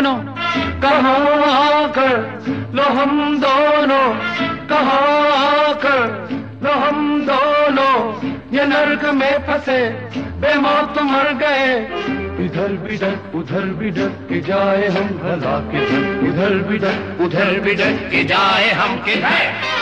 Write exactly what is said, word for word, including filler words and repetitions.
दोनों कहाँ आकर लो हम दोनों, कहाँ आकर लो हम दोनों, ये नर्क में फंसे बेमौत मर गए। इधर भी डर उधर भी डर के जाए हम भला किधर, इधर भी डर उधर भी डर के जाए हम किधर।